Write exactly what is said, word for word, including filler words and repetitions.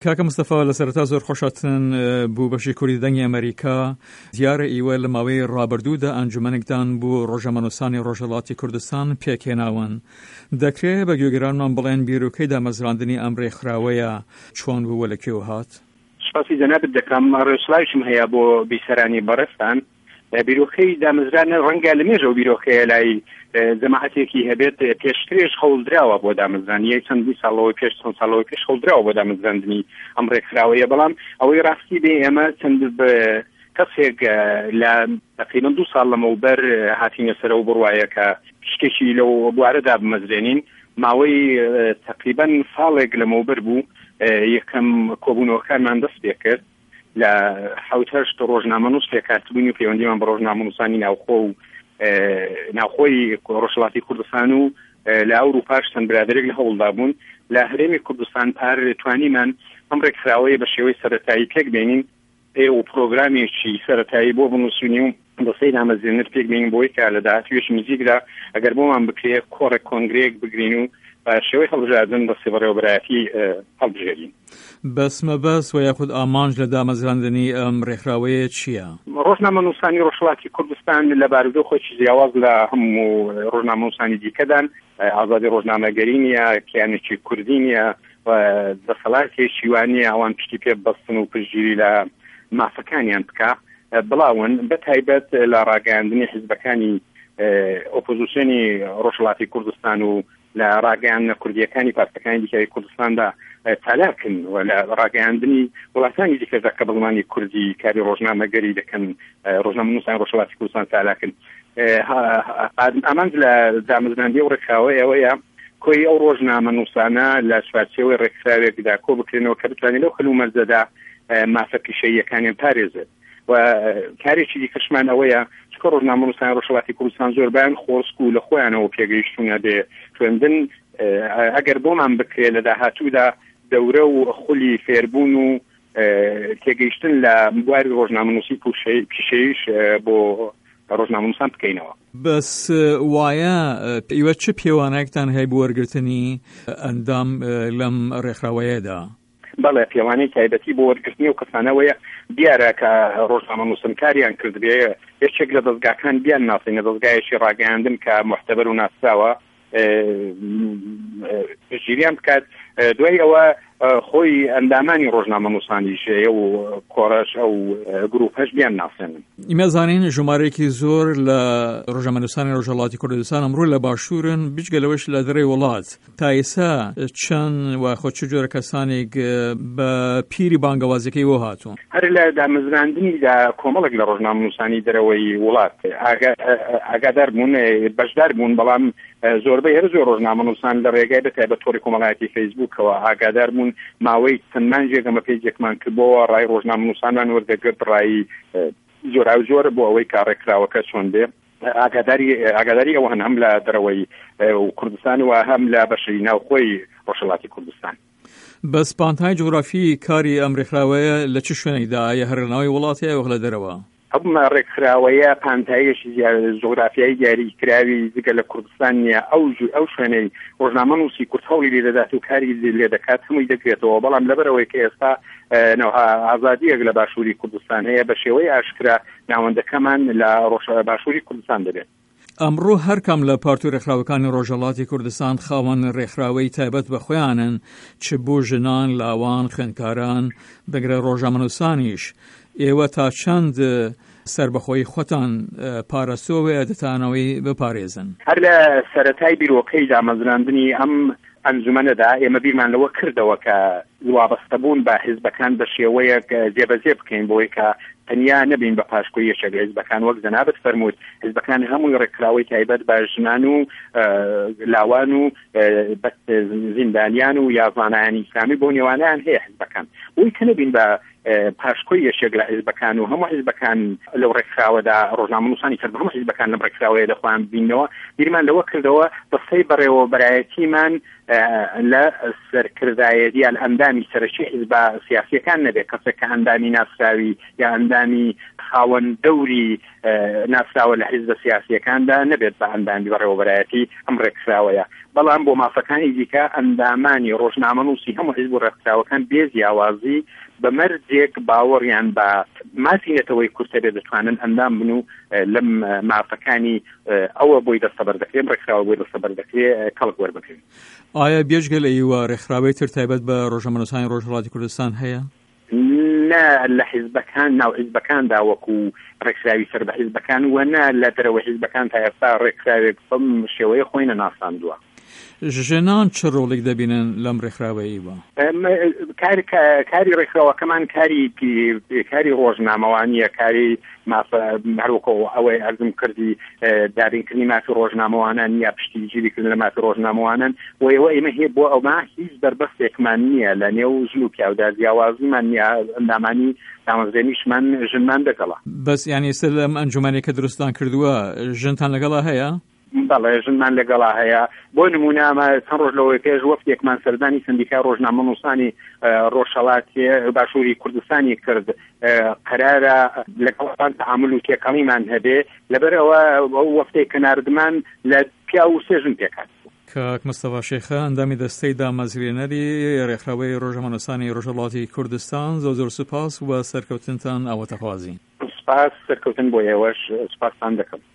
کاکە مستەفا لە سەرەتا زۆر خۆشاتن بوو بەشی کوردی دەنگی ئەمریکا دیارە ئیوە لە ماوەی ڕابردوودا ئەنجومەنێکدان بوو ڕۆژەمەنووسانی ڕۆژهەڵاتی کوردستان پێکهێناون. دەکرێت بە گوێگرانمان بڵێن بیرۆکەی دامەزراندنی ئەم ڕێکخراوەیە چۆن بوو لە کێو هات؟ سپاسی جەنابەت دەکەم. ڕێوسڵاویشم هەیە بۆ بیسەرانی بەڕێستان. بیرۆکەی دامەزرانە ڕەنگە لە مێژە و بیرۆکەیە لای جەماعەتێکی هەبێت پێشترێش هەوڵدراوە بۆ دامەزرانی چەندی ساڵەوەی پێش چەند ساڵەوەی پێش هەوڵدراوە بۆ دامەزراندنی ئەم ڕێکخراوەیە، بەڵام ئەوەی ڕاستی بێ ئێمە چەند کەسێک لە تقریباً دوو ساڵ لەمەوبەر هاتینە سەرەوە بڕوایە کە شتێکی لەو بوارەدا بمەزرێنین. ماوەی تقریباً ساڵێک لەمەوبەر بوو یەکەم کۆبوونەوەکانمان دەست پێ کرد لە حەوت هەشت ڕۆژنامەنووس پێکاتبوونی و پەیوەندیمان بە ڕۆژنامەنووسانی ناوخۆ و ناوخۆی ڕۆژهەڵاتی کوردستان و لە ئەوروپاش چەند برادێک لە هەوڵدا بوون لە هەرێمی کوردستان پار توانیمان ئەم ڕێکخراوەیە بە شێوەی سەرەتایی پێک بێنین و پرۆگرامێکی سەرەتایی بۆ بنووسینی و دەسەی نامەزێنەر پێک بێنین بۆی کە لە داهاتوێژی نزیکدا ئەگەر بۆمان بکرێت کۆڕێک کۆنگرێک بگرین و بە شێوەی هەڵبژاردن بە سێبەڕێوەبەرایەتی هەڵبژێرین. بەسمە بەس و یاخود ئامانج لە دامەزراندنی ئەم ڕێکخراوەیە چییە؟ ڕۆژنامەنووسانی ڕۆژهەڵاتی کوردستان لە بارودۆ خۆی جیاواز لە هەموو ڕۆژنامەنووسانی دیکەدان ئازادی ڕۆژنامەگەری نیە، کیانێکی کوردی نیە و دەسەڵاتێکی وانە ئەوان پشتی پێ بەستن و پشتگیری لە مافەکانیان بکە بڵاون بە تایبەت لە ڕاگەیاندنی حیزبەکانی ئۆپۆزیسیۆنی ڕۆژهەڵاتی کوردستان و لە ڕاگەیاندنە کوردیەکانی پارتەکانی دیکەی کوردستاندا چالاکن و لە ڕاگەیاندنی وڵاتانی دیکەدا کە بڵمانی کوردی کاری ڕۆژنامەگەری دەکەن ڕۆژنامەنووسان ڕۆژهەڵاتی کوردستان چالاکن. ئامانج لە دامەزراندنی و ڕێکخراوەیە ئەوەیە کۆی ئەو ڕۆژنامەنووسانە لە سوارچەوەی ڕێکخراوێکدا کۆ بکرێنەوە کە بتوانێت لەو خەلومەرجەدا مافە پیشەییەکانیان پارێزێت و کارێکی دیکەشمان ئەوەیە چکە ڕۆژنامەنووسان ڕۆژهەڵاتی کوردستان زۆربیان خۆسک و لە خۆیانەوە پێگەیشتوونە بێ خوێندن ئەگەر بۆمان بکرێت لە داهاتوودا دەورە و خولی فێربوون و تێگەیشتن لە بواری ڕۆژنامەنووسی پیشەیش بۆ ڕۆژنامەنووسان بکەینەوە. بەس وایە ئیوە چه پێوانەیەکتان هەیە بۆ وەرگرتنی ئەندام لەم ڕێکخراوەیەدا؟ بەڵێ پێوانەی تایبەتی بۆ وەرگرتنی و کەسانەوەیە دیارە کە ڕۆژنامەنووسن کاریان کردبێ یەکێک لە دەستگاکان بیان ناسینە دەستگایەکی ڕاگەیاندن کە محتەبەر و ناسراوە ژیریان بکات، دوای ئەوە خۆی ئەندامانی ڕۆژنامەنووسانیش و کۆڕەش ئەو گروپەش بیان ناسێنن. ئیمەزانین ژمارەیەکی زۆر لە ڕۆژنامەنووسانی ڕۆژهەڵاتی کوردستان ئەمڕۆ لە باشوورن بجگەلەوەش لە دەرەوەی وڵات. تا ئێستا چەند و خۆ چ جۆرە کەسانێک بە پیری بانگەوازیەکەی وە هاتوون؟ هەر لە دامەزراندنیدا کۆمەڵێک لە ڕۆژنامەنووسانی دەرەوەی وڵات ئاگادار بوون، بەشدار بوون، بەڵام زۆربەی هەر زۆر ڕۆژنامەنووسان لە ڕێگای بەتایبەت تۆڕی کۆمەڵایەتی فەیسبووکەوە ئاگادار بوون ماوەی چەند مانجێک ئەمە پێیجێکمان کردبەوە ڕای ڕۆژنامەنووسانمان وەردەگرت ڕای زۆرا و زۆر بۆ ئەوەی کە ڕێکخراوەکە چۆن بێ ئاگاداری ئاگاداری ئەوە هەن هەم لە دەرەوەی کوردستان و هەم لە بەشەی ناوخۆی ڕۆژهەڵاتی کوردستان. بە سپانتای جغرافی کاری ئەم ڕێکخراوەیە لە چ شوێنێکدا یا هەر لەناوی وڵاتیە وەک لە دەرەوە؟ ئەم ڕێکخراوەیە پانتایشی جغرافیایی دیاریکراوی جگە لە کوردستان نیە، ئەو ئەو شوێنەی ڕۆژنامەنووسی کورد هەوڵی لێ دەدات و کاری لێ دەکات هەمووی دەگرێتەوە، بەڵام لەبەرەوەی کە ئێستا ئازادیەک لە باشووری کوردستان هەیە بە شێوەی ئاشکرا ناوەندەکەمان لە باشووری کوردستان دەبێت. ئەمڕۆ هەر کەم لە پارتی و ڕێکخراوەکانی ڕۆژهەڵاتی کوردستان خاوەن ڕێکخراوەی تایبەت بە خۆیانن، چ بۆ ژنان، لاوان، خوێندکاران بەگرە ڕۆژنامەنووسانیش. ئێوە تا چەند سربەخۆی خۆتان پارەسۆوێ دەتانەوەی بپارێزن؟ هەر لە سەرەتای بیرۆکەی دامەزراندنی ئەم ئەنجومەنەدا ئێمە بیرمان لەوە کردەوە کە وابەستەبوون بە حیزبەکان بە شێوەیەک جێبەجێ بکەین بۆی کە تەنیا نەبین بە پاشکۆی یەکێک حیزبەکان وەک جەنابەت فەرمووت حیزبەکان هەمووی ڕێکخراوەی تایبەت بە ژنان و لاوان و زیندانیان و یا زانایانی ئیسلامی بۆ نێوانیان هەیە حیزبەکان بۆی کە نەبین بە پاشکۆی یەشێک لە حیزبەکان و هەموو حیزبەکان لەو ڕێکخراوەدا ڕۆژنامەنووسانی کرد هەموو حیزبەکان لەم ڕێکخراوەیە دەخوان بینەوە بیرمان لەوە کردەوە بەسەی بەڕێوەبەرایەتیمان لە سەرکردایەتی یا ئەندامی سەرەکی حیزبە سیاسیەکان نەبێت کەسێک کە ئەندامی ناسراوی یا ئەندامی خاوەن دەوری ناسراوە لە حیزبە سیاسیەکاندا نەبێت بە ئەندامی بەڕێوەبەرایەتی ئەم ڕێکخراوەیە. بەڵام بۆ مافەکانی دیکە ئەندامانی ڕۆژنامەنووسی هەموو حیزب و ڕێکخراوەکان بێ جیاوازی بە مەرجێک باوەڕیان بە مافینێتەوەی کورتە بێ دەتوانن ئەندام بن و لەم مافەکانی ئەوە بۆی دەستەبەر دەکرێن ڕێکخراوە بۆی دەستەبەر دەکرێت کەڵک وەربگرن. ئایا بێژگە لە ئیوە ڕێکخراوەی تر تایبەت بە ڕۆژنامەنووسانی ڕۆژهەڵاتی کوردستان هەیە؟ نه لە حیزبەکان ناو حیزبەکاندا وەکو ڕێکخراوی سەر بە حیزبەکان وە نه لە دەرەوە حیزبەکان تا ئێستا ڕێکخراوێک بەم شێوەیە خۆی نەناساندووە. ژنان چه ڕۆڵێک دەبینن لەم ڕێکخراوەیەوە؟ کاری ڕێکخراوەکەمان کاری کاری ڕۆژنامەوانیە کاری هەروەکو ئەوەی ئەرزم کردی دارینکردنی مافی ڕۆژنامەوانان یا پشتیگیریکردن لە مافی ڕۆژنامەوانان و ئێوە ئێمە هەیە بۆ ئەوما هیچ بربەستێکمان نییە لە نێو ژن و پیاودا جیاوازیمان نییە ئەندامانی دامەزرێنیشمان ژنمان دەگەڵا. بەس یعنی سەر لەم ئەنجومانێک کە دروستان کردووە ژنتان لەگەڵا هەیە؟ بەڵێ ژنمان لەگەڵا هەیە. بۆ نمونە چەند ڕۆژ لەوەی پێش وەفتێکمان سەردانی سندیکای ڕۆژنامەنووسانی ڕۆژهەڵاتی باشووری کوردستانی کرد قەرارە لەگەڵ تەعامل و تێکەڵیمان هەبێ لەبەرەوە وەفتەی کە ناردمان لە پیا و سێ ژن پێکات. کاک مستەفا شێخە ئەندامی دەستەی دامەزرێنەری ڕێکخراوەی ڕۆژنامەنووسانی ڕۆژهەڵاتی کوردستان زۆر زۆر سوپاس و سەرکەوتنتان ئەوەتەخوازین. سپاس سەرکەوتن بۆ ئێوەش سپاسان دەکەم.